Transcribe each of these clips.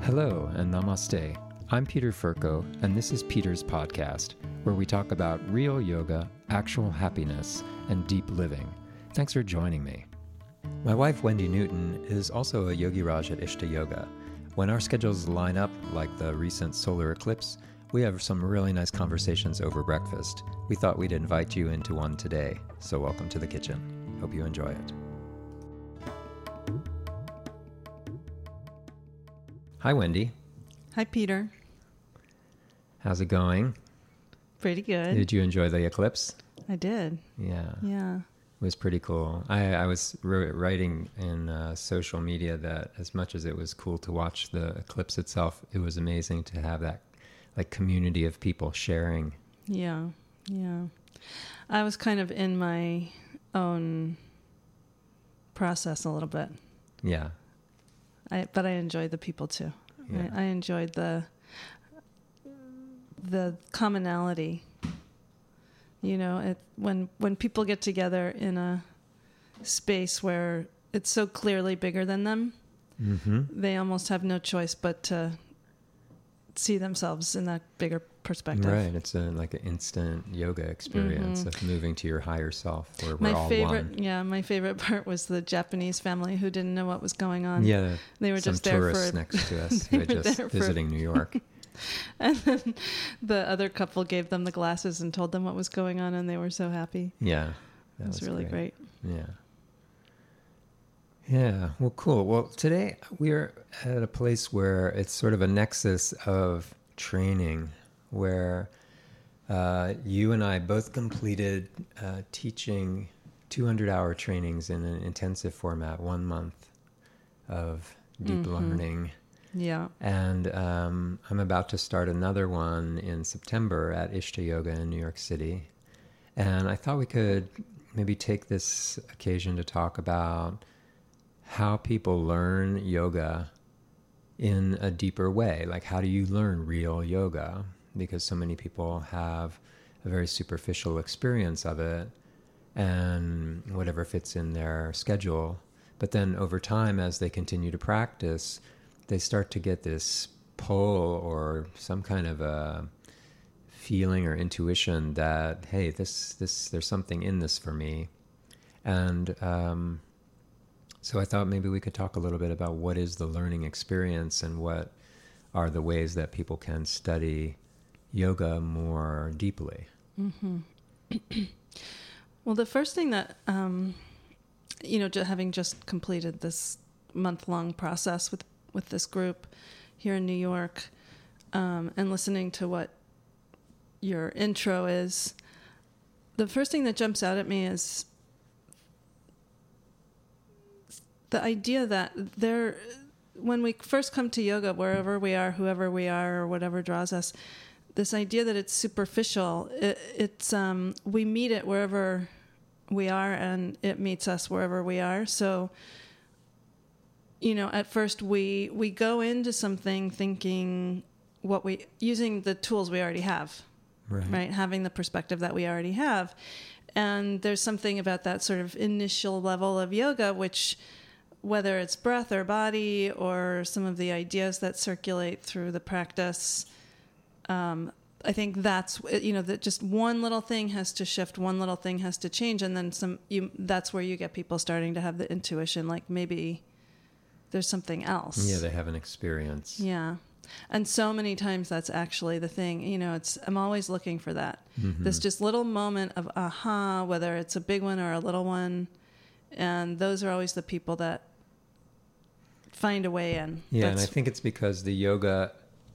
Hello and namaste. I'm Peter Furco, and this is Peter's podcast, where we talk about real yoga, actual happiness, and deep living. Thanks for joining me. My wife, Wendy Newton, is also a Yogi Raj at Ishta Yoga. When our schedules line up, like the recent solar eclipse, we have some really nice conversations over breakfast. We thought we'd invite you into one today, so welcome to the kitchen. Hope you enjoy it. Hi, Wendy. Hi, Peter. How's it going? Pretty good. Did you enjoy the eclipse? I did. Yeah. Yeah. It was pretty cool. I was writing in social media that as much as it was cool to watch the eclipse itself, it was amazing to have that like community of people sharing. Yeah. Yeah. I was kind of in my own process a little bit. Yeah. But I enjoyed the people too. Yeah. I enjoyed the commonality. You know, when people get together in a space where it's so clearly bigger than them, they almost have no choice but to see themselves in that bigger perspective. Right. It's like an instant yoga experience of moving to your higher self where we're all one. Yeah, my favorite part was the Japanese family who didn't know what was going on. Yeah. They were just there tourists next to us who were just visiting New York. And then the other couple gave them the glasses and told them what was going on, and they were so happy. Yeah. It was really great. Yeah. Yeah. Well, cool. Well, today we're at a place where it's sort of a nexus of training where you and I both completed teaching 200-hour trainings in an intensive format, 1 month of deep learning. Yeah. And I'm about to start another one in September at Ishta Yoga in New York City. And I thought we could maybe take this occasion to talk about how people learn yoga in a deeper way. Like, how do you learn real yoga? Because so many people have a very superficial experience of it and whatever fits in their schedule. But then over time, as they continue to practice, they start to get this pull or some kind of a feeling or intuition that, hey, this there's something in this for me. And so I thought maybe we could talk a little bit about what is the learning experience and what are the ways that people can study yoga more deeply. Well, the first thing that, having just completed this month-long process with this group here in New York, and listening to what your intro is, the first thing that jumps out at me is the idea that when we first come to yoga, wherever we are, whoever we are, or whatever draws us, this idea that it's superficial, it's we meet it wherever we are, and it meets us wherever we are. So, at first we go into something thinking using the tools we already have, right? Having the perspective that we already have. And there's something about that sort of initial level of yoga, which, whether it's breath or body or some of the ideas that circulate through the practice, I think that's, that just one little thing has to shift, one little thing has to change, and then that's where you get people starting to have the intuition, like maybe there's something else. Yeah, they have an experience. Yeah. And so many times that's actually the thing, I'm always looking for that. This just little moment of aha, whether it's a big one or a little one. And those are always the people that find a way in. Yeah, and I think it's because the yoga,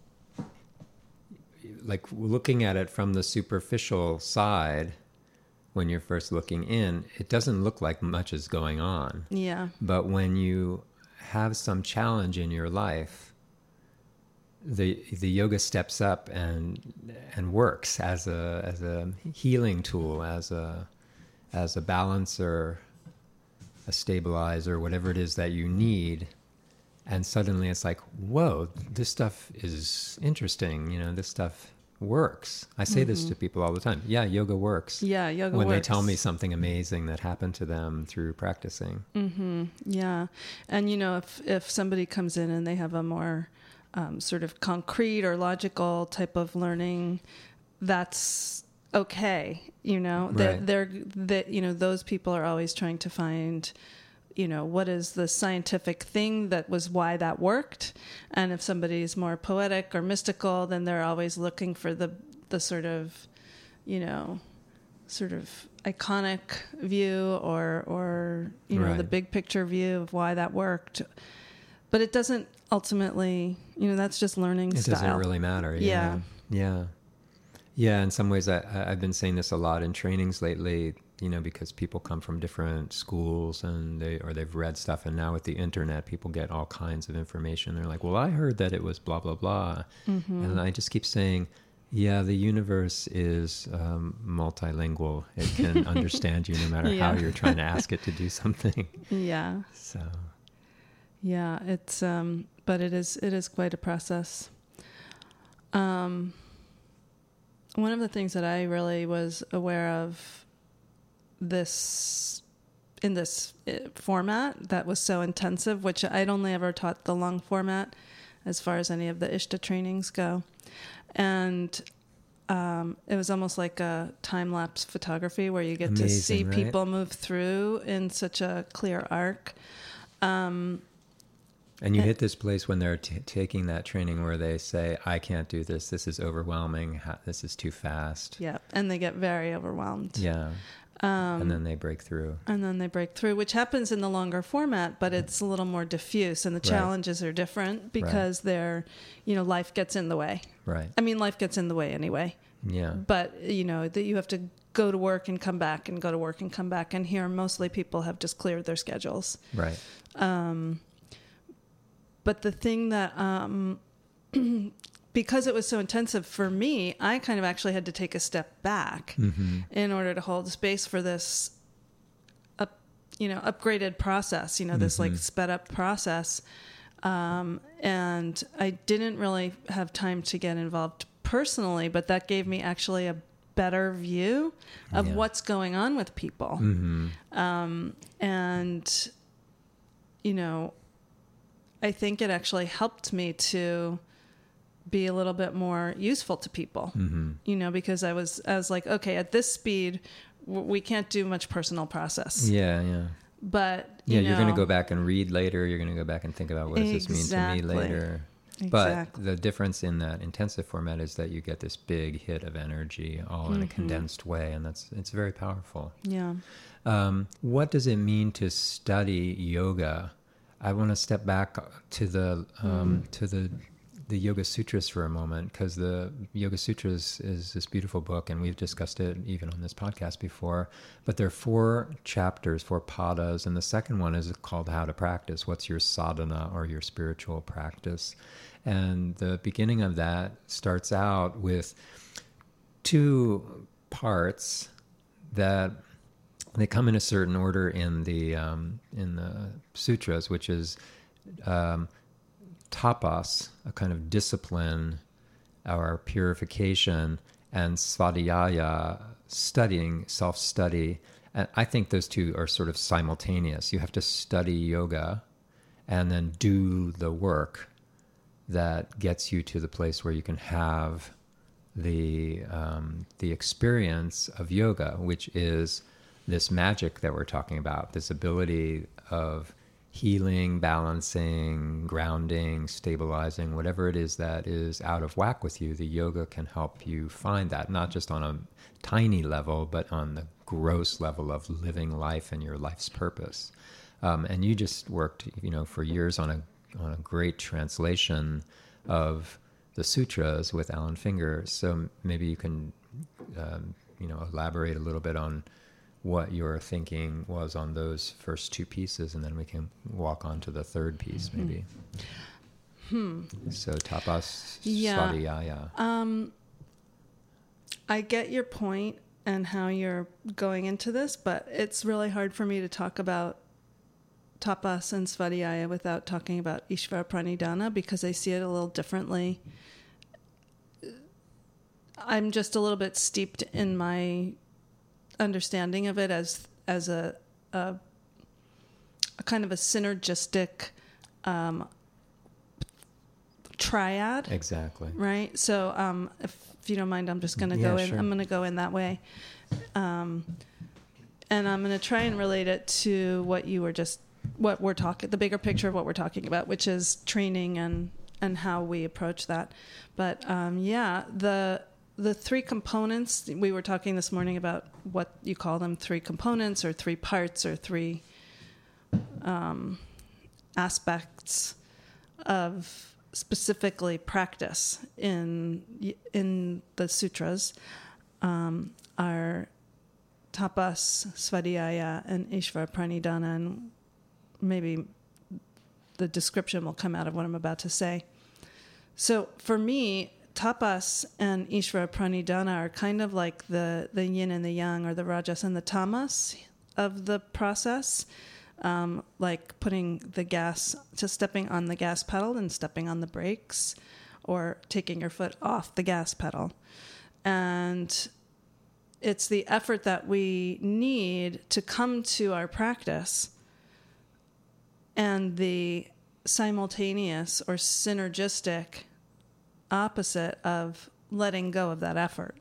like looking at it from the superficial side, when you're first looking in, it doesn't look like much is going on. Yeah. But when you have some challenge in your life, the yoga steps up and works as a healing tool, as a balancer, a stabilizer, whatever it is that you need. And suddenly it's like, whoa, this stuff is interesting. This stuff works. I say this to people all the time. Yeah, yoga works. Yeah, yoga when works. they tell me something amazing that happened to them through practicing. Yeah. And, if somebody comes in and they have a more sort of concrete or logical type of learning, that's okay. Right. Those people are always trying to find, what is the scientific thing that was why that worked. And if somebody's more poetic or mystical, then they're always looking for the sort of, sort of iconic view or Right. the big picture view of why that worked. But it doesn't ultimately, that's just learning It style. doesn't really matter. Yeah. Yeah. In some ways, I've been saying this a lot in trainings lately, because people come from different schools and they've read stuff. And now with the internet, people get all kinds of information. They're like, well, I heard that it was blah, blah, blah. Mm-hmm. And I just keep saying, yeah, the universe is multilingual. It can understand you no matter how you're trying to ask it to do something. Yeah. So. Yeah, it's but it is quite a process. One of the things that I really was aware of in this format that was so intensive, which I'd only ever taught the long format as far as any of the Ishta trainings go. And it was almost like a time-lapse photography where you get to see right? people move through in such a clear arc. And you hit this place when they're taking that training where they say, I can't do this. This is overwhelming. This is too fast. Yeah. And they get very overwhelmed. Yeah. And then they break through. Which happens in the longer format, but it's a little more diffuse. And the challenges are different because they're, life gets in the way. Right. I mean, life gets in the way anyway. Yeah. But, that you have to go to work and come back and go to work and come back. And here, mostly people have just cleared their schedules. Right. But the thing that, because it was so intensive for me, I kind of actually had to take a step back in order to hold space for this, upgraded process, this like sped up process. And I didn't really have time to get involved personally, but that gave me actually a better view of what's going on with people. And, I think it actually helped me to be a little bit more useful to people, because I was like, okay, at this speed, we can't do much personal process. Yeah, yeah. But, you're going to go back and read later. You're going to go back and think about what does this mean to me later. But the difference in that intensive format is that you get this big hit of energy all in a condensed way, and it's very powerful. Yeah. What does it mean to study yoga? I want to step back to the Yoga Sutras for a moment, because the Yoga Sutras is this beautiful book, and we've discussed it even on this podcast before. But there are 4 chapters, 4 padas, and the second one is called How to Practice. What's your sadhana, or your spiritual practice? And the beginning of that starts out with 2 parts that they come in a certain order in the sutras, which is tapas, a kind of discipline, or purification, and svadhyaya, studying, self-study. And I think those 2 are sort of simultaneous. You have to study yoga and then do the work that gets you to the place where you can have the experience of yoga, which is this magic that we're talking about, this ability of healing, balancing, grounding, stabilizing, whatever it is that is out of whack with you. The yoga can help you find that, not just on a tiny level, but on the gross level of living life and your life's purpose. And you just worked, for years on a great translation of the sutras with Alan Finger. So maybe you can, elaborate a little bit on what your thinking was on those first 2 pieces, and then we can walk on to the third piece, maybe. So tapas, svadhyaya. I get your point and how you're going into this, but it's really hard for me to talk about tapas and svadhyaya without talking about Ishvara Pranidhana, because I see it a little differently. I'm just a little bit steeped in my understanding of it as a kind of a synergistic triad. Exactly. Right. So if you don't mind, I'm just going to go in. Sure. I'm going to go in that way. And I'm going to try and relate it to what we're talking, the bigger picture of what we're talking about, which is training and how we approach that. But the three components, we were talking this morning about what you call them, three components or three parts or three aspects of specifically practice in the sutras are tapas, svadhyaya, and ishvara pranidhana, and maybe the description will come out of what I'm about to say. So for me, tapas and ishvara pranidhana are kind of like the yin and the yang, or the rajas and the tamas of the process. Like putting the gas, just stepping on the gas pedal and stepping on the brakes, or taking your foot off the gas pedal. And it's the effort that we need to come to our practice, and the simultaneous or synergistic opposite of letting go of that effort.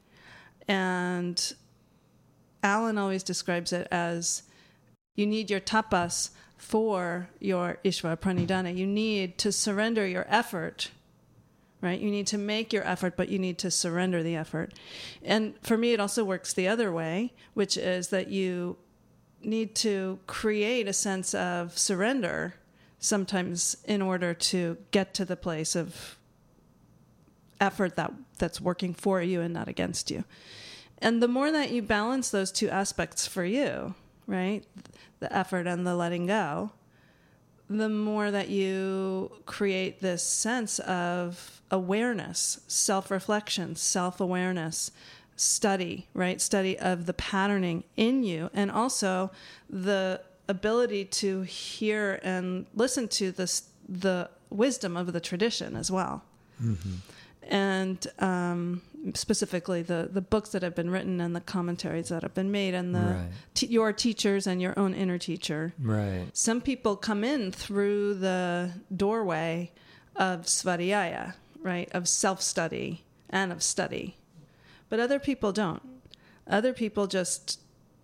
And Alan always describes it as, you need your tapas for your ishvara pranidhana. You need to surrender your effort, right? You need to make your effort, but you need to surrender the effort. And for me, it also works the other way, which is that you need to create a sense of surrender sometimes in order to get to the place of effort that's working for you and not against you. And the more that you balance those two aspects for you, right, the effort and the letting go, the more that you create this sense of awareness, self-reflection, self-awareness, study, right? Study of the patterning in you, and also the ability to hear and listen to the wisdom of the tradition as well. Mm-hmm. And specifically the books that have been written and the commentaries that have been made, and your teachers and your own inner teacher. Right. Some people come in through the doorway of svadhyaya, right, of self-study and of study. But other people don't. Other people just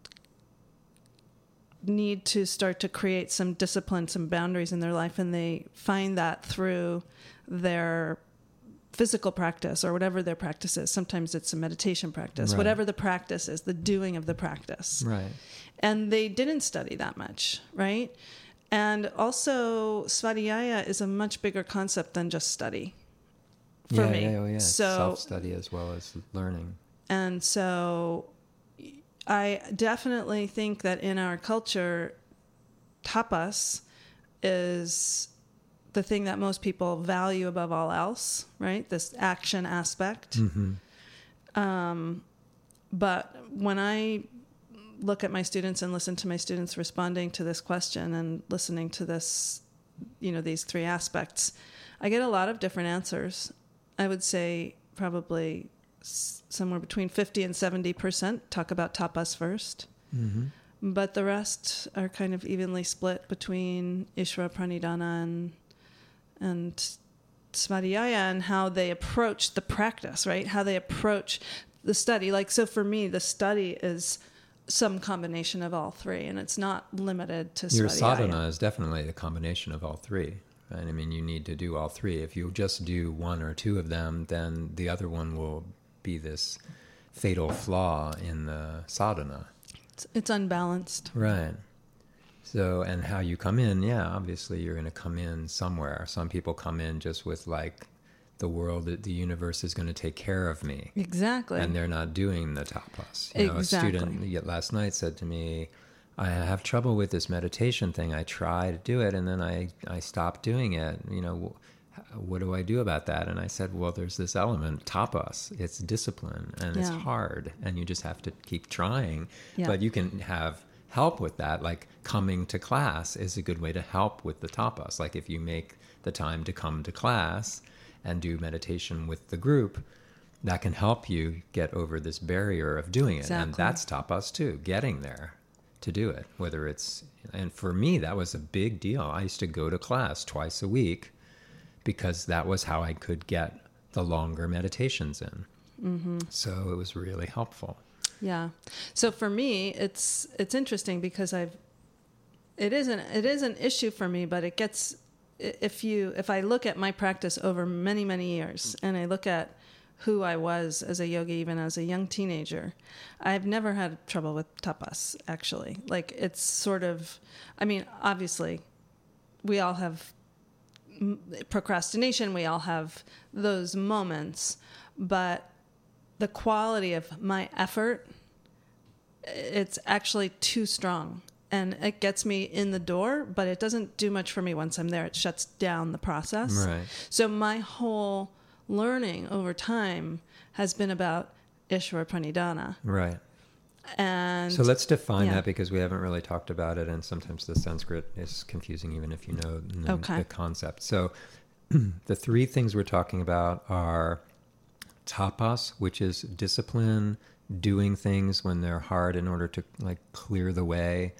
need to start to create some discipline, some boundaries in their life, and they find that through their physical practice or whatever their practice is. Sometimes it's a meditation practice, whatever the practice is, the doing of the practice. Right. And they didn't study that much, right? And also, svadhyaya is a much bigger concept than just study for me. Yeah. So, self-study as well as learning. And so I definitely think that in our culture, tapas is the thing that most people value above all else, right? This action aspect. Mm-hmm. But when I look at my students and listen to my students responding to this question and listening to this, these three aspects, I get a lot of different answers. I would say probably somewhere between 50 and 70% talk about tapas first. Mm-hmm. But the rest are kind of evenly split between ishvara pranidhana and svadhyaya, and how they approach the practice, right? How they approach the study. Like, so for me, the study is some combination of all three, and it's not limited to Your svadhyaya. sadhana is definitely a combination of all three. Right? I mean, you need to do all three. If you just do one or two of them, then the other one will be this fatal flaw in the sadhana. It's unbalanced. Right. So, and how you come in, obviously you're going to come in somewhere. Some people come in just with like the world, the universe is going to take care of me. Exactly. And they're not doing the tapas. Exactly. A student last night said to me, I have trouble with this meditation thing. I try to do it and then I stop doing it. What do I do about that? And I said, well, there's this element, tapas. It's discipline and it's hard and you just have to keep trying. Yeah. But you can have help with that. Like coming to class is a good way to help with the tapas. Like if you make the time to come to class and do meditation with the group, that can help you get over this barrier of doing it. Exactly. And that's tapas too, getting there to do it. And for me, that was a big deal. I used to go to class twice a week because that was how I could get the longer meditations in. So it was really helpful. Yeah. So for me, it's interesting because it is an issue for me, but it gets, if I look at my practice over many, many years, and I look at who I was as a yogi, even as a young teenager, I've never had trouble with tapas, actually. Like, it's sort of, I mean, obviously, we all have procrastination, we all have those moments, but the quality of my effort, it's actually too strong. And it gets me in the door, but it doesn't do much for me once I'm there. It shuts down the process. Right. So my whole learning over time has been about Ishvara Pranidhana. Right. And so let's define that, because we haven't really talked about it, and sometimes the Sanskrit is confusing even if you know the concept. So the three things we're talking about are tapas, which is discipline, doing things when they're hard in order to like clear the way.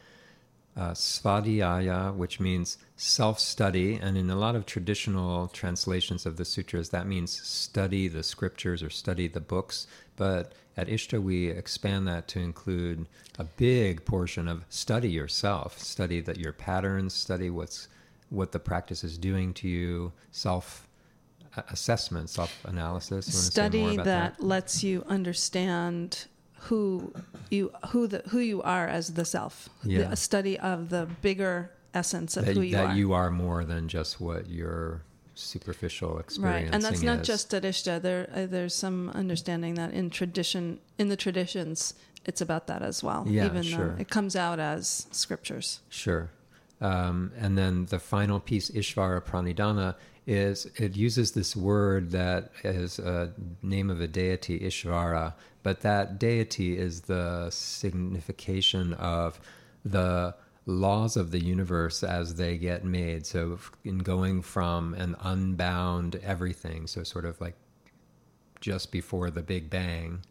Svadhyaya, which means self-study, and in a lot of traditional translations of the sutras, that means study the scriptures or study the books. But at Ishta, we expand that to include a big portion of study yourself, study that your patterns, study what the practice is doing to you, self-assessment, self-analysis. Study that lets you understand who you are as the self. A study of the bigger essence of who you are. That you are more than just what your superficial experiencing right, and that's not is. just at Ishta. There's some understanding that in the traditions, it's about that as well. Yeah, even sure. though it comes out as scriptures. Sure. And then the final piece, Ishvara Pranidhana, it uses this word that is a name of a deity, Ishvara, but that deity is the signification of the laws of the universe as they get made. So in going from an unbound everything, so sort of like just before the Big Bang,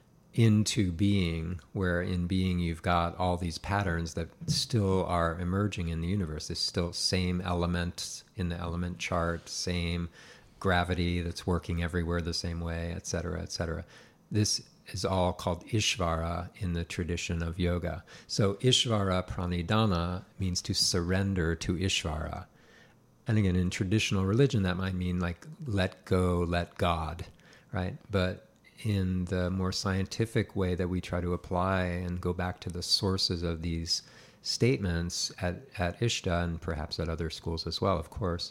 into being, where in being you've got all these patterns that still are emerging in the universe. There's still same elements in the element chart, same gravity that's working everywhere the same way, et cetera, et cetera. This is all called Ishvara in the tradition of yoga. So Ishvara Pranidhana means to surrender to Ishvara. And again, in traditional religion, that might mean like let go, let God, right? But in the more scientific way that we try to apply and go back to the sources of these statements at Ishta, and perhaps at other schools as well, of course,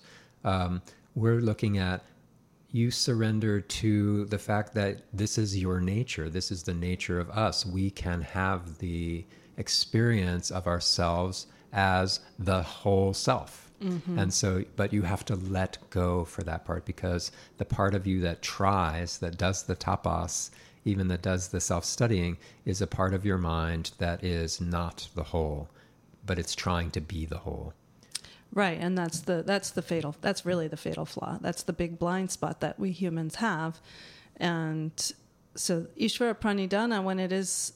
we're looking at you surrender to the fact that this is your nature. This is the nature of us. We can have the experience of ourselves as the whole self. Mm-hmm. And so, but you have to let go for that part, because the part of you that tries, that does the tapas, even that does the self-studying, is a part of your mind that is not the whole, but it's trying to be the whole. Right, and that's really the fatal flaw. That's the big blind spot that we humans have. And so Ishvara Pranidhana, when it is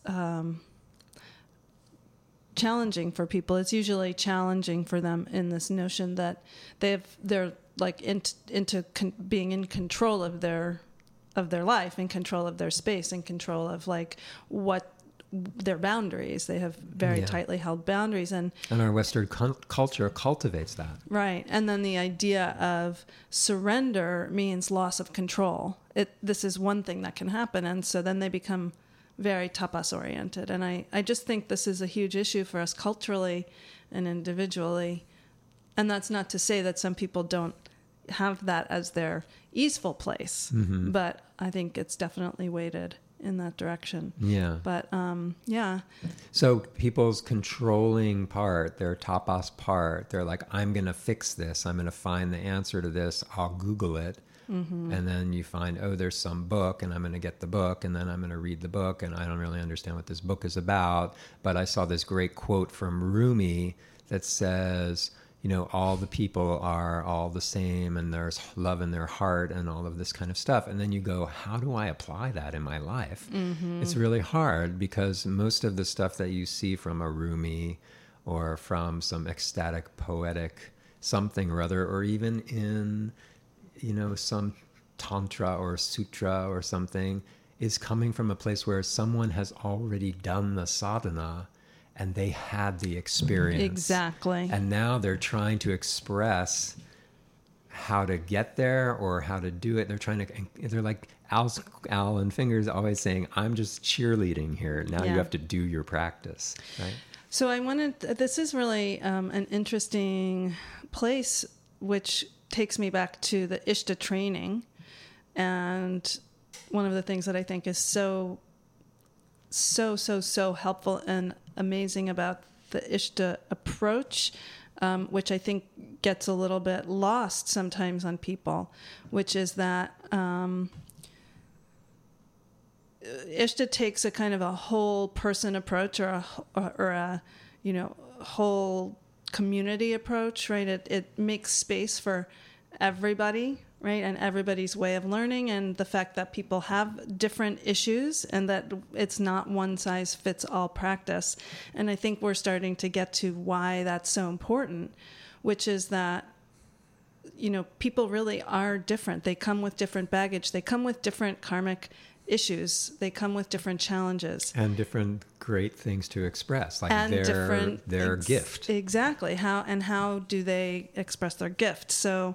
challenging for people, it's usually challenging for them in this notion that they're like into being in control of their life, in control of their space, in control of like what their boundaries. They have very tightly held boundaries, and our Western culture cultivates that. Right, and then the idea of surrender means loss of control. This is one thing that can happen, and so then they become very tapas oriented. And I just think this is a huge issue for us culturally and individually. And that's not to say that some people don't have that as their easeful place, mm-hmm. but I think it's definitely weighted in that direction. Yeah. But yeah. So people's controlling part, their tapas part, they're like, I'm going to fix this. I'm going to find the answer to this. I'll Google it. Mm-hmm. And then you find, there's some book, and I'm going to get the book, and then I'm going to read the book, and I don't really understand what this book is about. But I saw this great quote from Rumi that says, all the people are all the same, and there's love in their heart, and all of this kind of stuff. And then you go, how do I apply that in my life? Mm-hmm. It's really hard, because most of the stuff that you see from a Rumi or from some ecstatic, poetic something or other, or even in some tantra or sutra or something is coming from a place where someone has already done the sadhana and they had the experience. Exactly. And now they're trying to express how to get there or how to do it. They're like Alan Finger's always saying, I'm just cheerleading here. Now you have to do your practice, right? So this is really an interesting place, which takes me back to the Ishta training. And one of the things that I think is so helpful and amazing about the Ishta approach, which I think gets a little bit lost sometimes on people, which is that Ishta takes a kind of a whole person approach or a whole community approach, right? It makes space for everybody, right? And everybody's way of learning, and the fact that people have different issues and that it's not one size fits all practice. And I think we're starting to get to why that's so important, which is that, people really are different. They come with different baggage. They come with different karmic issues. They come with different challenges. And different great things to express, like their gift. Exactly. How do they express their gift? So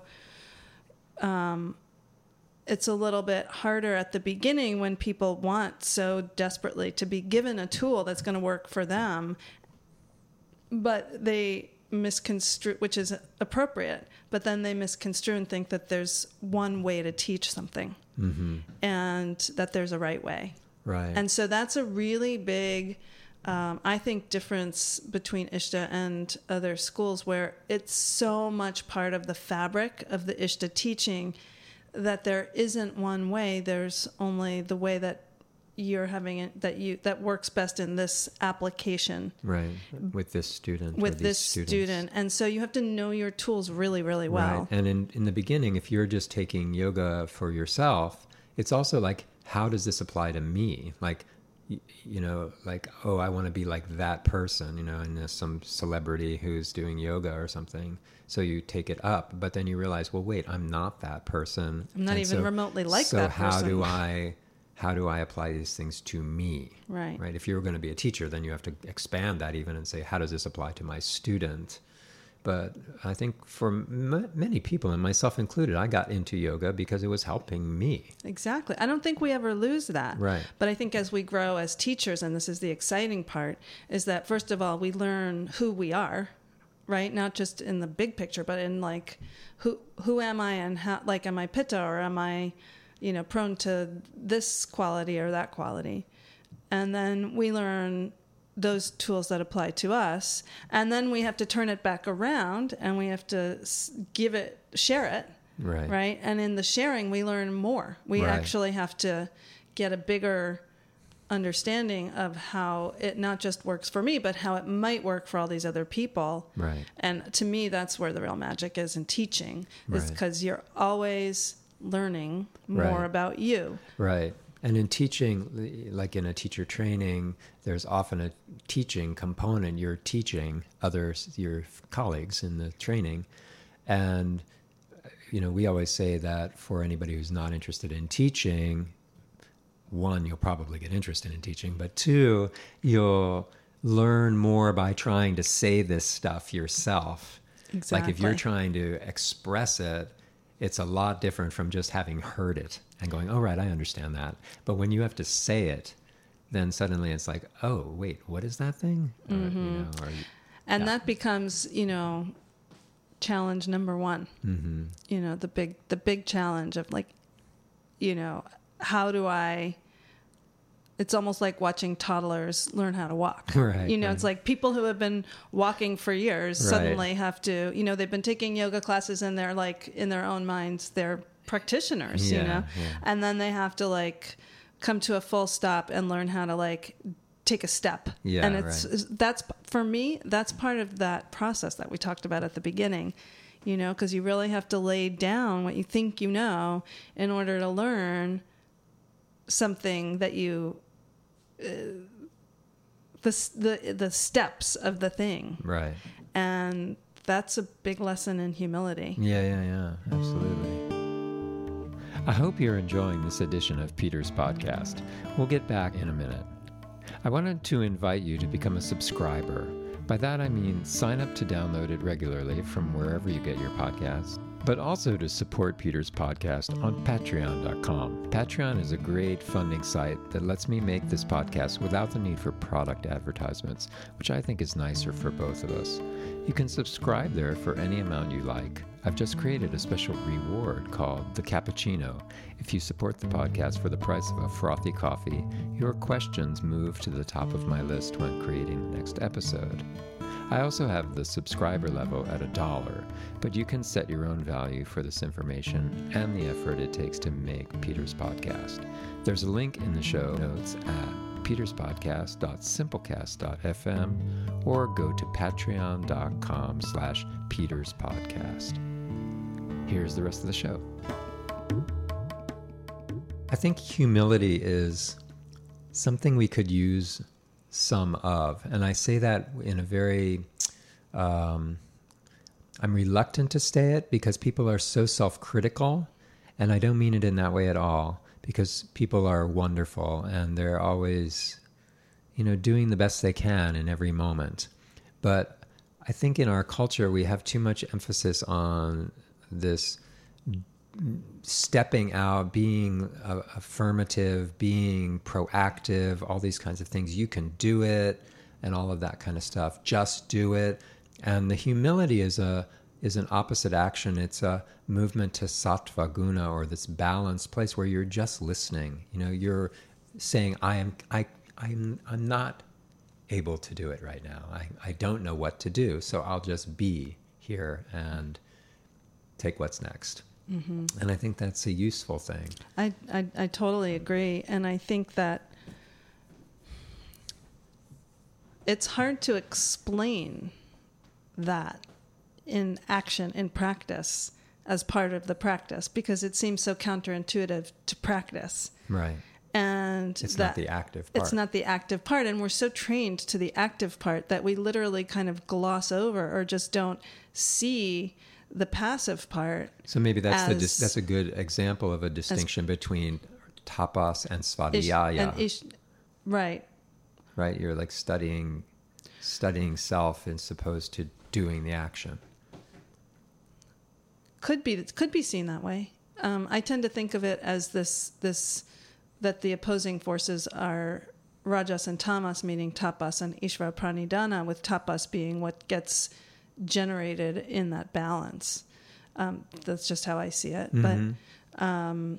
it's a little bit harder at the beginning when people want so desperately to be given a tool that's going to work for them, but they misconstrue, which is appropriate, but then they misconstrue and think that there's one way to teach something, and that there's a right way. Right. And so that's a really big, I think, difference between Ishta and other schools, where it's so much part of the fabric of the Ishta teaching that there isn't one way. There's only the way that you're having it, that works best in this application. Right. With this student. With this student. And so you have to know your tools really, really well. Right. And in the beginning, if you're just taking yoga for yourself, it's also like, how does this apply to me? Like, I want to be like that person, and there's some celebrity who's doing yoga or something. So you take it up, but then you realize, well, wait, I'm not that person. I'm not even remotely like that person. So how do I apply these things to me? Right. Right. If you're going to be a teacher, then you have to expand that even and say, how does this apply to my student? But I think for many people, and myself included, I got into yoga because it was helping me. Exactly. I don't think we ever lose that. Right. But I think as we grow as teachers, and this is the exciting part, is that first of all, we learn who we are, right? Not just in the big picture, but in like, who am I, and how, like, am I pitta, or am I, prone to this quality or that quality? And then we learn those tools that apply to us, and then we have to turn it back around and we have to share it, right? And in the sharing, we learn more. We actually have to get a bigger understanding of how it not just works for me, but how it might work for all these other people. Right. And to me, that's where the real magic is in teaching, is because you're always learning more about you. Right. And in teaching, like in a teacher training, there's often a teaching component. You're teaching others, your colleagues in the training. And, we always say that for anybody who's not interested in teaching, one, you'll probably get interested in teaching, but two, you'll learn more by trying to say this stuff yourself. Exactly. Like if you're trying to express it, it's a lot different from just having heard it and going, oh, right, I understand that. But when you have to say it, then suddenly it's like, oh, wait, what is that thing? And that becomes, challenge number one. Mm-hmm. The big challenge of like, how do I... It's almost like watching toddlers learn how to walk. Right, It's like people who have been walking for years suddenly have to, they've been taking yoga classes and they're like, in their own minds, they're practitioners, and then they have to like come to a full stop and learn how to like take a step. Yeah, and that's, for me, that's part of that process that we talked about at the beginning, because you really have to lay down what you think in order to learn something that you the steps of the thing, right? And that's a big lesson in humility. Yeah, absolutely. I hope you're enjoying this edition of Peter's Podcast. We'll get back in a minute. I wanted to invite you to become a subscriber. By that I mean sign up to download it regularly from wherever you get your podcasts, but also to support Peter's Podcast on Patreon.com. Patreon is a great funding site that lets me make this podcast without the need for product advertisements, which I think is nicer for both of us. You can subscribe there for any amount you like. I've just created a special reward called the Cappuccino. If you support the podcast for the price of a frothy coffee, your questions move to the top of my list when creating the next episode. I also have the subscriber level at $1, but you can set your own value for this information and the effort it takes to make Peter's Podcast. There's a link in the show notes at peterspodcast.simplecast.fm or go to patreon.com/peterspodcast. Here's the rest of the show. I think humility is something we could use some of. And I say that in a very, I'm reluctant to say it because people are so self-critical, and I don't mean it in that way at all, because people are wonderful and they're always, doing the best they can in every moment. But I think in our culture, we have too much emphasis on this stepping out, being affirmative, being proactive, all these kinds of things. You can do it and all of that kind of stuff. Just do it. And the humility is an opposite action. It's a movement to sattva guna, or this balanced place where you're just listening. You're saying, I'm not able to do it right now. I don't know what to do, so I'll just be here and take what's next. Mm-hmm. And I think that's a useful thing. I totally agree. And I think that it's hard to explain that in action, in practice, as part of the practice, because it seems so counterintuitive to practice. Right. And it's not the active part. It's not the active part. And we're so trained to the active part that we literally kind of gloss over or just don't see the passive part. So maybe that's a good example of a distinction between tapas and svadhyaya. Right. Right. You're like studying self as opposed to doing the action. Could be seen that way. I tend to think of it as this that the opposing forces are rajas and tamas, meaning tapas and ishvara pranidhana, with tapas being what gets generated in that balance. That's just how I see it. Mm-hmm. But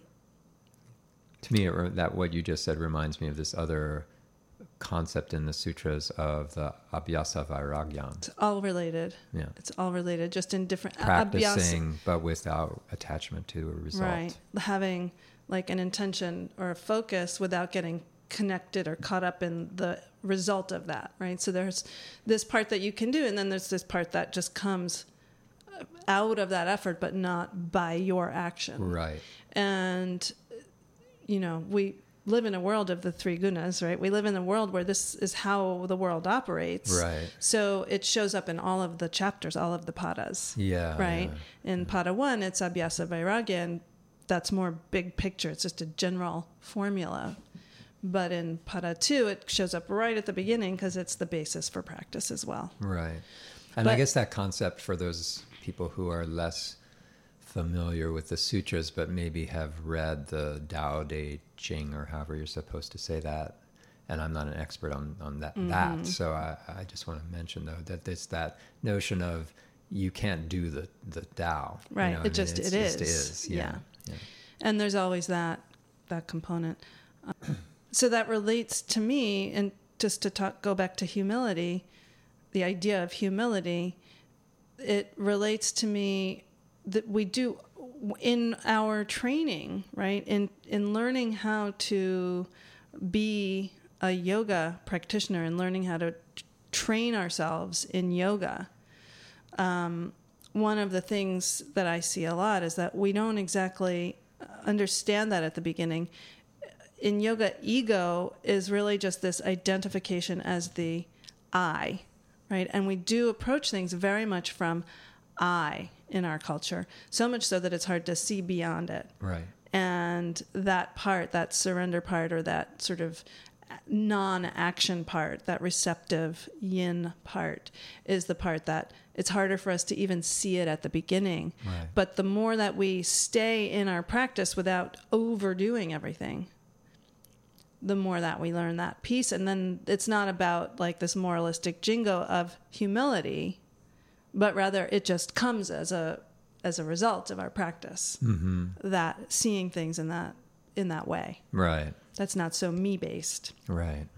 to me, that what you just said reminds me of this other concept in the sutras of the abhyasa vairagyan. It's all related. Yeah, it's all related, just in different practicing, but without attachment to a result. Right, having like an intention or a focus without getting connected or caught up in the result of that, right? So there's this part that you can do, and then there's this part that just comes out of that effort, but not by your action. Right. And, we live in a world of the three gunas, right? We live in a world where this is how the world operates. Right. So it shows up in all of the chapters, all of the padas. Yeah. Right? Yeah. In pada 1, it's abhyasa vairagya, and that's more big picture. It's just a general formula. But in pada 2, it shows up right at the beginning because it's the basis for practice as well. Right. And I guess that concept for those people who are less familiar with the sutras, but maybe have read the Tao Te Ching, or however you're supposed to say that, and I'm not an expert on that. Mm-hmm. That, so I just want to mention, though, that there's that notion of you can't do the Tao. Right. It just is. Yeah. And there's always that component. So that relates to me, and just to go back to humility, the idea of humility, it relates to me that we do in our training, right? In learning how to be a yoga practitioner and learning how to train ourselves in yoga. One of the things that I see a lot is that we don't exactly understand that at the beginning. In yoga, ego is really just this identification as the I, right? And we do approach things very much from I in our culture, so much so that it's hard to see beyond it. Right. And that part, that surrender part, or that sort of non-action part, that receptive yin part, is the part that it's harder for us to even see it at the beginning. Right. But the more that we stay in our practice without overdoing everything, the more that we learn that piece. And then it's not about like this moralistic jingo of humility, but rather it just comes as a result of our practice, that seeing things in that way. Right. That's not so me-based. Right.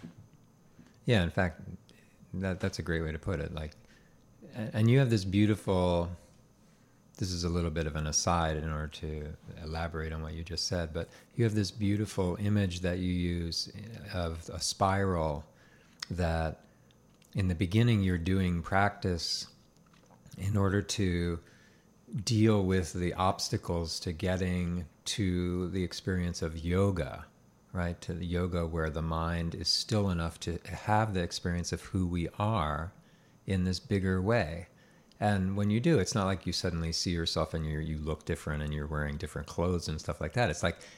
Yeah, in fact, that's a great way to put it. Like, and you have this beautiful, this is a little bit of an aside in order to elaborate on what you just said, but you have this beautiful image that you use of a spiral that in the beginning you're doing practice in order to deal with the obstacles to getting to the experience of yoga, right? To the yoga where the mind is still enough to have the experience of who we are in this bigger way. And when you do, it's not like you suddenly see yourself and you look different and you're wearing different clothes and stuff like that. It's like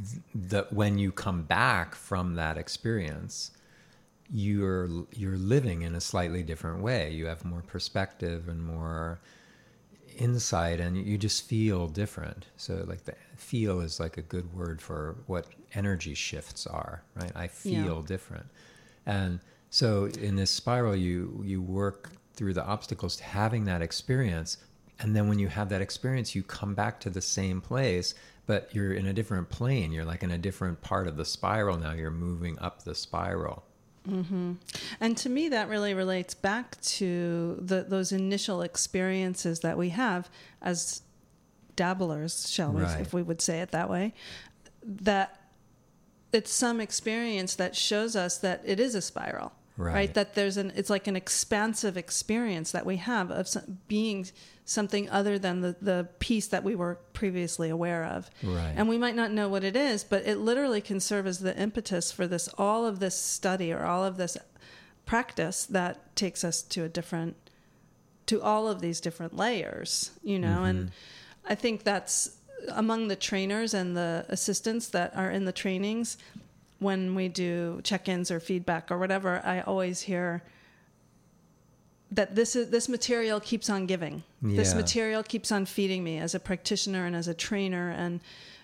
when you come back from that experience, you're living in a slightly different way. You have more perspective and more insight, and you just feel different. So like the feel is like a good word for what energy shifts are, right? I feel different. And so in this spiral, you work through the obstacles to having that experience. And then when you have that experience, you come back to the same place, but you're in a different plane. You're like in a different part of the spiral now. You're moving up the spiral. Mm-hmm. And to me, that really relates back to those initial experiences that we have as dabblers, shall we, if we would say it that way, that it's some experience that shows us that it is a spiral, right? That it's like an expansive experience that we have of being something other than the piece that we were previously aware of. Right. And we might not know what it is, but it literally can serve as the impetus for all of this study or all of this practice that takes us to all of these different layers, and I think that's among the trainers and the assistants that are in the trainings. When we do check-ins or feedback or whatever, I always hear that this material keeps on giving. Yeah. This material keeps on feeding me as a practitioner and as a trainer, and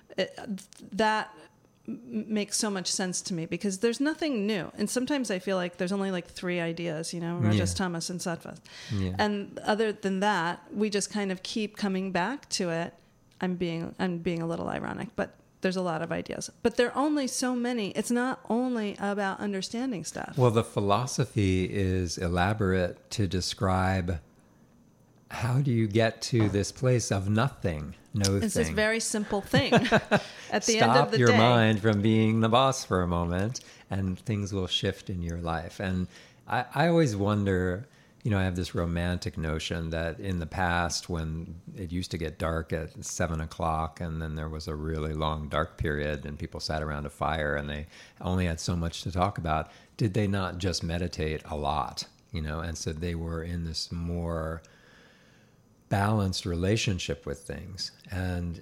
that makes so much sense to me because there's nothing new. And sometimes I feel like there's only like 3 ideas, Rajas, Tamas, and Sattva. Yeah. And other than that, we just kind of keep coming back to it. I'm being a little ironic, but there's a lot of ideas, but there are only so many. It's not only about understanding stuff. Well, the philosophy is elaborate to describe how do you get to this place of nothing, it's this very simple thing. At the end of the day, stop your mind from being the boss for a moment, and things will shift in your life. And I always wonder. I have this romantic notion that in the past when it used to get dark at 7:00 and then there was a really long dark period and people sat around a fire and they only had so much to talk about, did they not just meditate a lot, And so they were in this more balanced relationship with things. And,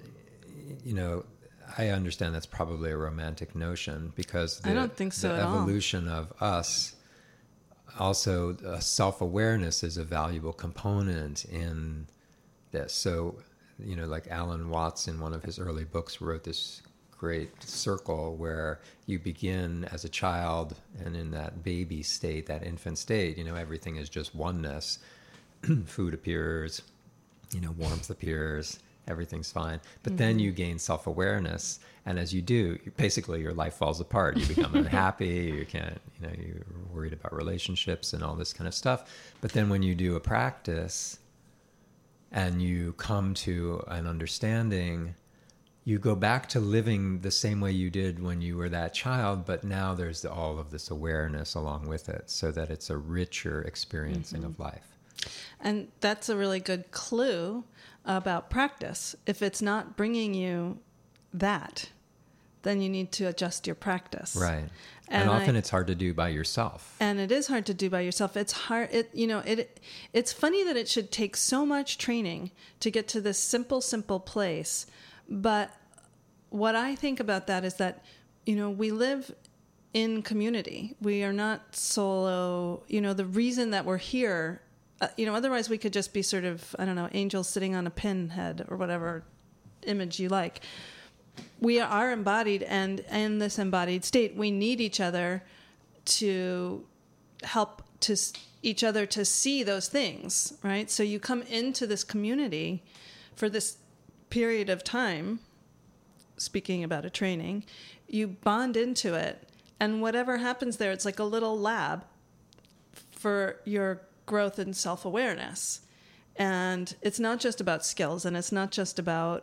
I understand that's probably a romantic notion because I don't think so the at all. Evolution of us. Also, self-awareness is a valuable component in this. So, like Alan Watts in one of his early books wrote this great circle where you begin as a child and in that baby state, that infant state, everything is just oneness. Food appears, warmth appears, everything's fine. But then you gain self-awareness. And as you do, basically your life falls apart. You become unhappy. You can't, you're worried about relationships and all this kind of stuff. But then when you do a practice and you come to an understanding, you go back to living the same way you did when you were that child, but now there's all of this awareness along with it so that it's a richer experiencing of life. And that's a really good clue about practice. If it's not bringing you that, then you need to adjust your practice. Right. And often it's hard to do by yourself. And it is hard to do by yourself. It's hard. It's funny that it should take so much training to get to this simple place. But what I think about that is that, we live in community. We are not solo. The reason that we're here, otherwise we could just be sort of, I don't know, angels sitting on a pinhead or whatever image you like. We are embodied, and in this embodied state, we need each other to help each other to see those things, right? So you come into this community for this period of time, speaking about a training, you bond into it, and whatever happens there, it's like a little lab for your growth and self-awareness. And it's not just about skills, and it's not just about,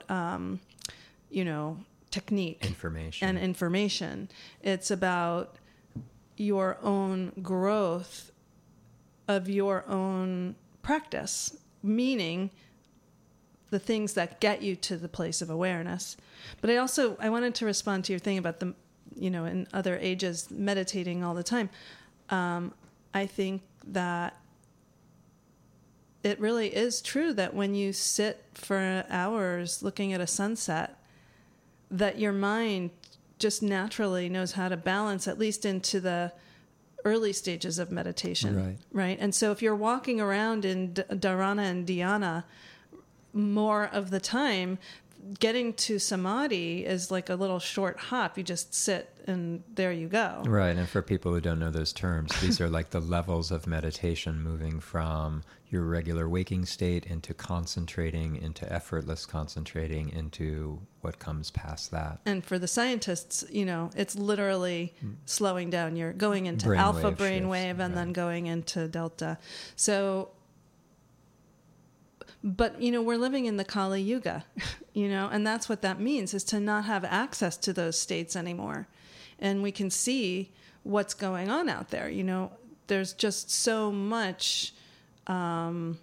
technique. Information. It's about your own growth of your own practice, meaning the things that get you to the place of awareness. But I wanted to respond to your thing about the, in other ages, meditating all the time. I think that it really is true that when you sit for hours looking at a sunset, that your mind just naturally knows how to balance, at least into the early stages of meditation. Right. And so if you're walking around in dharana and dhyana more of the time, getting to samadhi is like a little short hop. You just sit and there you go. Right. And for people who don't know those terms, these are like the levels of meditation, moving from your regular waking state into concentrating, into effortless concentrating, into what comes past that. And for the scientists, it's literally slowing down. You're going into alpha brainwave and then going into delta. So, but, we're living in the Kali Yuga, and that's what that means, is to not have access to those states anymore. And we can see what's going on out there. There's just so much, out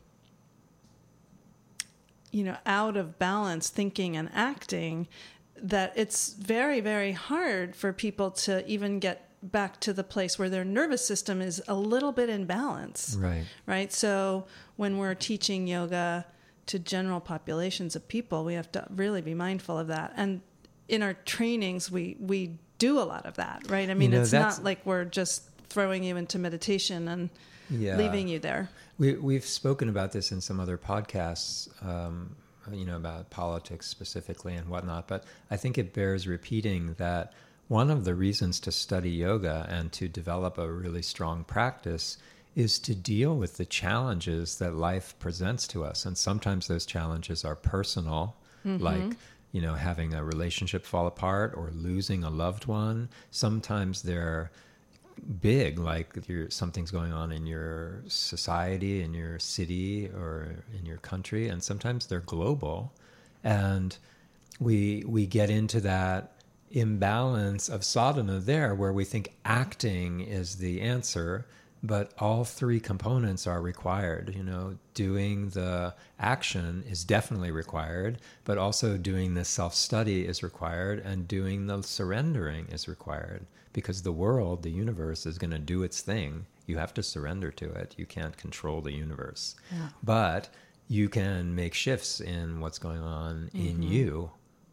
of balance thinking and acting that it's very, very hard for people to even get back to the place where their nervous system is a little bit in balance. Right. So when we're teaching yoga to general populations of people, we have to really be mindful of that. And in our trainings, we do a lot of that, right? I mean, it's not like we're just throwing you into meditation and leaving you there. We've spoken about this in some other podcasts, about politics specifically and whatnot, but I think it bears repeating that one of the reasons to study yoga and to develop a really strong practice is to deal with the challenges that life presents to us. And sometimes those challenges are personal, like, having a relationship fall apart or losing a loved one. Sometimes they're big, like something's going on in your society, in your city, or in your country. And sometimes they're global. And we get into that imbalance of sadhana there, where we think acting is the answer, but all three components are required. Doing the action is definitely required, but also doing the self-study is required, and doing the surrendering is required, because the world, the universe, is going to do its thing. You have to surrender to it. You can't control the universe. Yeah. But you can make shifts in what's going on in you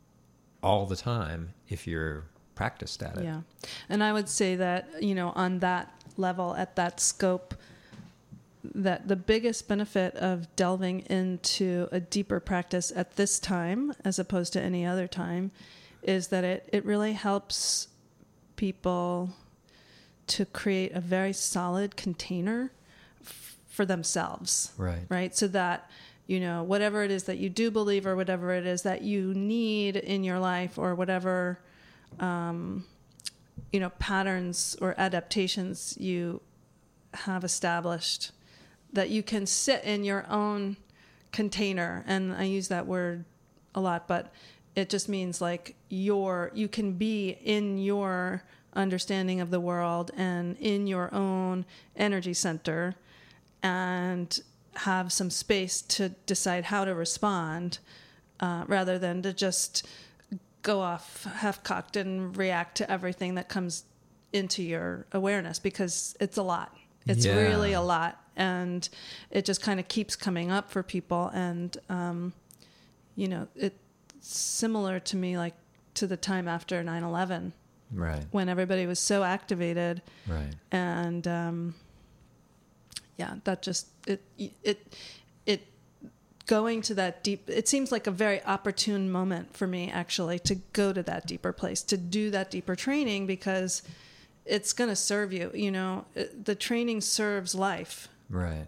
all the time if you're practiced at it. Yeah. And I would say that, on that level, at that scope, that the biggest benefit of delving into a deeper practice at this time, as opposed to any other time, is that it really helps people to create a very solid container for themselves. Right. So that, whatever it is that you do believe, or whatever it is that you need in your life, or whatever, patterns or adaptations you have established, that you can sit in your own container. And I use that word a lot, but it just means like you can be in your understanding of the world and in your own energy center, and have some space to decide how to respond, rather than to just go off half-cocked and react to everything that comes into your awareness, because it's a lot. It's really a lot, and it just kind of keeps coming up for people. And, it's similar to me, like to the time after 9/11, right, when everybody was so activated, right, and that just it going to that deep. It seems like a very opportune moment for me, actually, to go to that deeper place, to do that deeper training, because it's going to serve you. You know, the training serves life. right.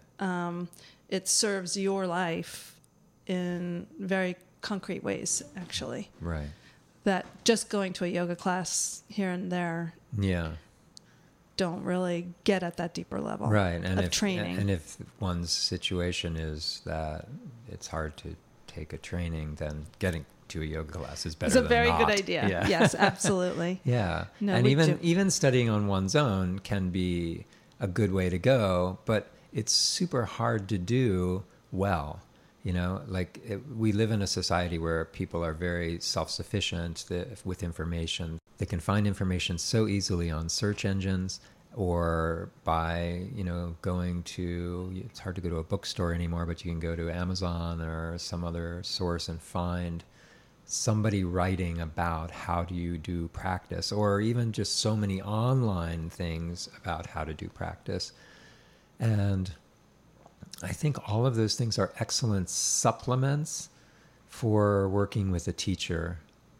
It serves your life in very concrete ways, actually. Right. That just going to a yoga class here and there Yeah. don't really get at that deeper level Right. And of if, training. And if one's situation is that it's hard to take a training, then getting to a yoga class is better It's a than very not. good idea. Yeah. Yes, absolutely. Yeah. No, and we even do. even studying on one's own can be a good way to go, but it's super hard to do well. You know, like we live in a society where people are very self-sufficient with information. They can find information so easily on search engines or by, you know, going to, it's hard to go to a bookstore anymore, but you can go to Amazon or some other source and find somebody writing about how do you do practice, or even just so many online things about how to do practice. And I think all of those things are excellent supplements for working with a teacher,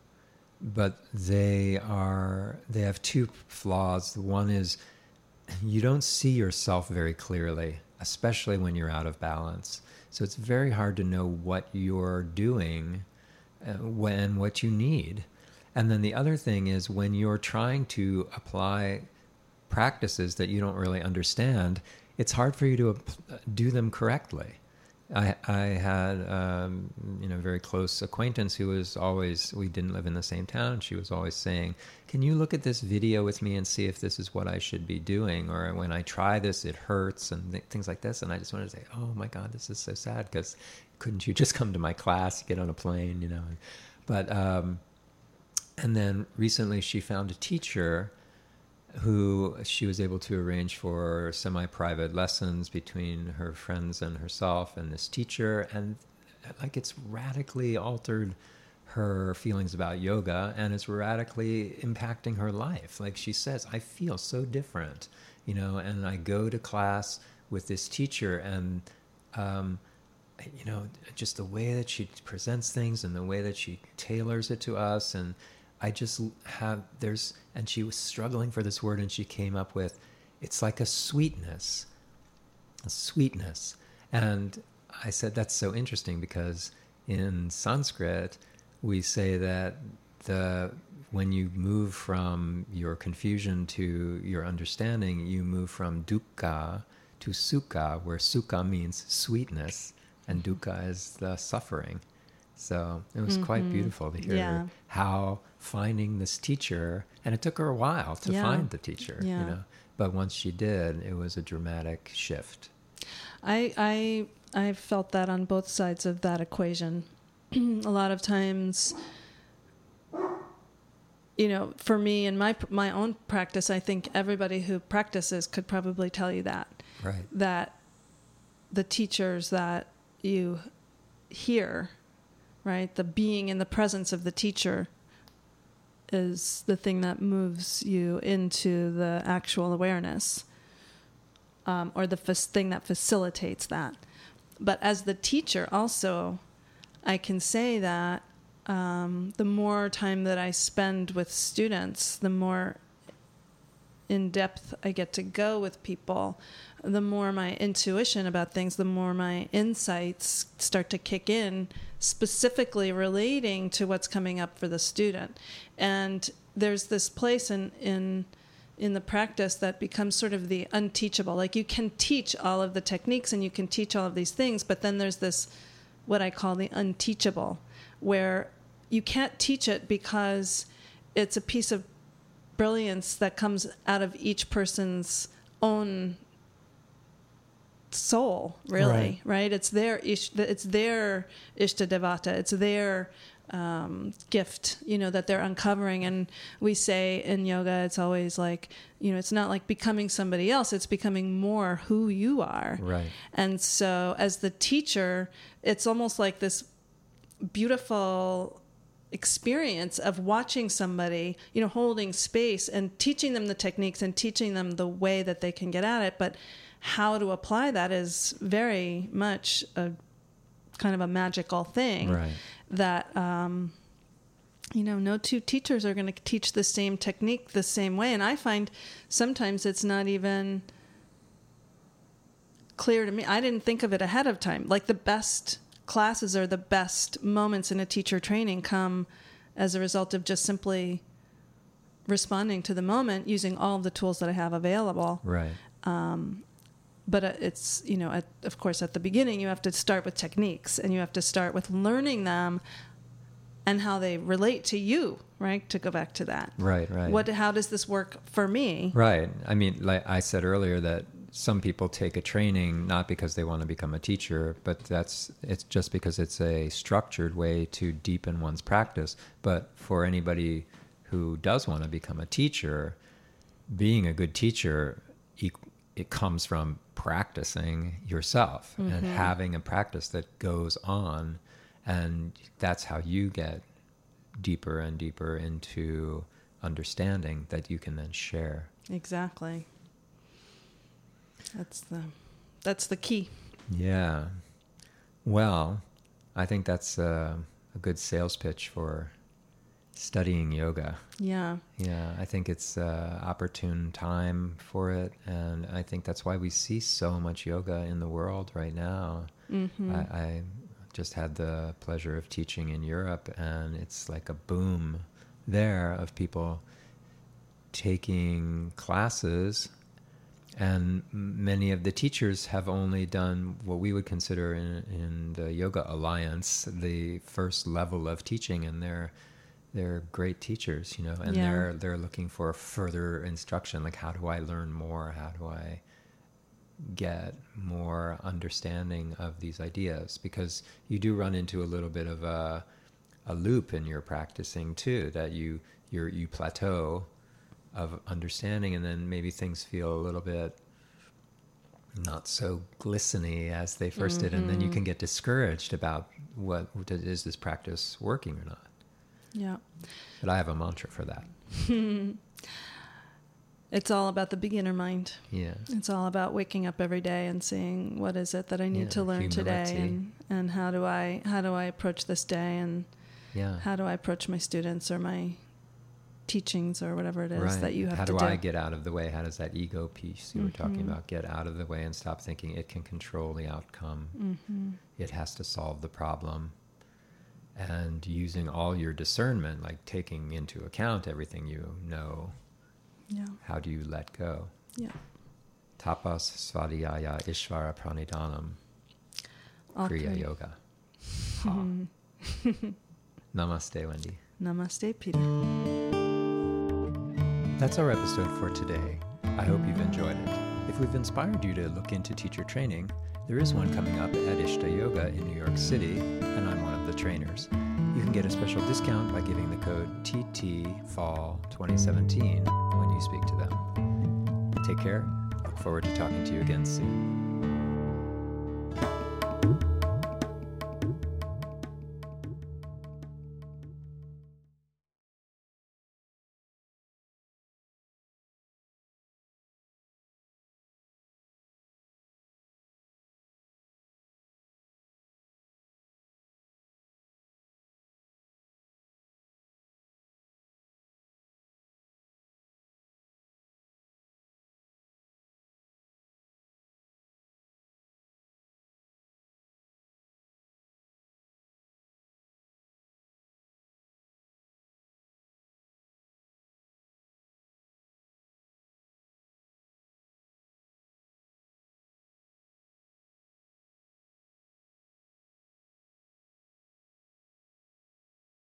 but they have two flaws. One is you don't see yourself very clearly, especially when you're out of balance. So it's very hard to know what you're doing when what you need. And then the other thing is when you're trying to apply practices that you don't really understand, it's hard for you to do them correctly. I had a very close acquaintance who was always, we didn't live in the same town. She was always saying, can you look at this video with me and see if this is what I should be doing? Or when I try this, it hurts and things like this. And I just wanted to say, oh my God, this is so sad, because couldn't you just come to my class, get on a plane, you know? But, and then recently she found a teacher who she was able to arrange for semi-private lessons between her friends and herself and this teacher. And like, it's radically altered her feelings about yoga, and it's radically impacting her life. Like she says, I feel so different, you know, and I go to class with this teacher, and, you know, just the way that she presents things and the way that she tailors it to us. And I just have, and she was struggling for this word, and she came up with, it's like a sweetness. And I said, that's so interesting, because in Sanskrit, we say that when you move from your confusion to your understanding, you move from dukkha to sukha, where sukha means sweetness, and dukkha is the suffering. So it was quite beautiful to hear how finding this teacher, and it took her a while to find the teacher, you know, but once she did, it was a dramatic shift. I felt that on both sides of that equation. A lot of times, you know, for me in my own practice, I think everybody who practices could probably tell you that. Right. That the teachers that you hear, right, the being in the presence of the teacher is the thing that moves you into the actual awareness, or the thing that facilitates that. But as the teacher also, I can say that the more time that I spend with students, the more in depth I get to go with people, the more my intuition about things, the more my insights start to kick in, specifically relating to what's coming up for the student. And there's this place in the practice that becomes sort of the unteachable. Like, you can teach all of the techniques and you can teach all of these things, but then there's this, what I call the unteachable, where you can't teach it because it's a piece of brilliance that comes out of each person's own soul, really, right? It's their Ishtadevata, it's their gift, you know, that they're uncovering. And we say in yoga, it's always like, you know, it's not like becoming somebody else, it's becoming more who you are. Right. And so as the teacher, it's almost like this beautiful experience of watching somebody, holding space and teaching them the techniques and teaching them the way that they can get at it. But how to apply that is very much a kind of a magical thing, right. That, no two teachers are going to teach the same technique the same way. And I find sometimes it's not even clear to me. I didn't think of it ahead of time. Like the best classes or the best moments in a teacher training come as a result of just simply responding to the moment using all of the tools that I have available. Right. But it's, of course, at the beginning, you have to start with techniques and you have to start with learning them and how they relate to you, right? To go back to that. Right. How does this work for me? Right. I mean, like I said earlier, that some people take a training not because they want to become a teacher, but it's just because it's a structured way to deepen one's practice. But for anybody who does want to become a teacher, being a good teacher, it comes from practicing yourself and having a practice that goes on, and that's how you get deeper and deeper into understanding that you can then share. Exactly. That's the key. Yeah. Well, I think that's a good sales pitch for studying yoga. Yeah. Yeah, I think it's an opportune time for it, and I think that's why we see so much yoga in the world right now. Mm-hmm. I just had the pleasure of teaching in Europe, and it's like a boom there of people taking classes, and many of the teachers have only done what we would consider in the Yoga Alliance the first level of teaching, and they're great teachers, and they're looking for further instruction. Like, how do I learn more? How do I get more understanding of these ideas? Because you do run into a little bit of a loop in your practicing too, that you plateau of understanding, and then maybe things feel a little bit not so glisteny as they first did, and then you can get discouraged about is this practice working or not. Yeah. But I have a mantra for that. It's all about the beginner mind. Yeah. It's all about waking up every day and saying, what is it that I need to learn today, and how do I approach this day, and how do I approach my students or my teachings or whatever it is that you have to do. How do I get out of the way? How does that ego piece you were talking about get out of the way and stop thinking it can control the outcome? It has to solve the problem. And using all your discernment, like taking into account everything you know. Yeah. How do you let go? Yeah. Tapas svadhyaya ishvara pranidhanam kriya yoga. Namaste, Wendy. Namaste, Peter. That's our episode for today. I hope you've enjoyed it. If we've inspired you to look into teacher training, there is one coming up at Ishta Yoga in New York City, and I'm one of the trainers. You can get a special discount by giving the code TTFall2017 when you speak to them. Take care. Look forward to talking to you again soon.